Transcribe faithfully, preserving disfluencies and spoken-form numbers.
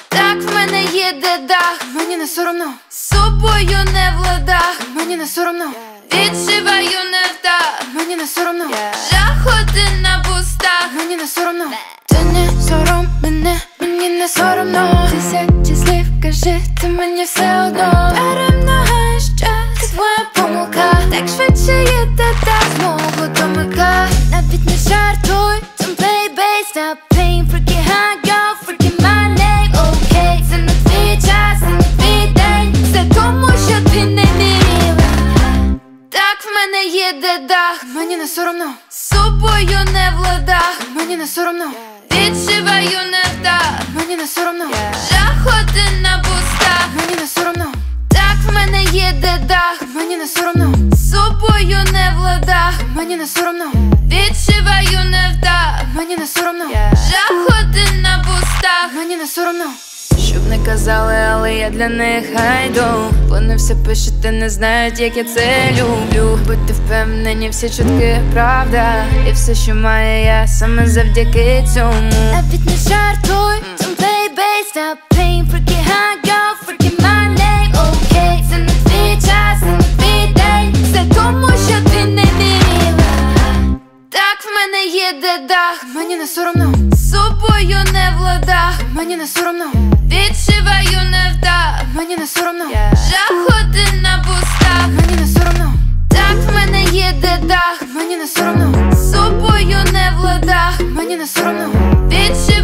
Так в мене є дедах, мені не соромно. З собою не в ладах, мені не соромно. Відчуваю не вдах, мені не соромно. Жах один на бустах, мені не соромно. Ти не сором мене, мені не соромно. Тисячі слів кажи, ти мені все одно. Перемагаєш час, це твоя помилка. Так швидше їде так, знову домика. Навіть не жартуй, don't play bass, stop playing, freaking high, girl, freaking my name, okay. Це не твій час, це не твій день, все тому, що ти не міла. Так в мене є дедах, мені не соромно. З собою не в ладах, мені не соромно. Відчуваю не вдах, мені не соромно. Жах один на бустах, мені не соромно. Так в мене є дедах, мені не соромно. З собою не в ладах, мені не соромно. Відчуваю не вдах, мені не соромно. Жах один на бустах, мені не соромно. Щоб не казали, але я для них айдол. Вони все пишуть і не знають, як я це люблю. Будьте впевнені, всі чутки правда. І все, що маю я, саме завдяки цьому. Навіть не жартуй, don't play bass, stop playing, freaking high, girl, freaking my name, okay. Це не твій час, це не твій день, все тому, що ти не міла. Так в мене є дедах, мені не соромно. З собою не в ладах, мені не соромно. Відчуваю не вдах, мені не соромно. Жах один на бустах, мені не соромно. Так в мене є дедах, мені не соромно. З собою не в ладах, мені не соромно. Відчуваю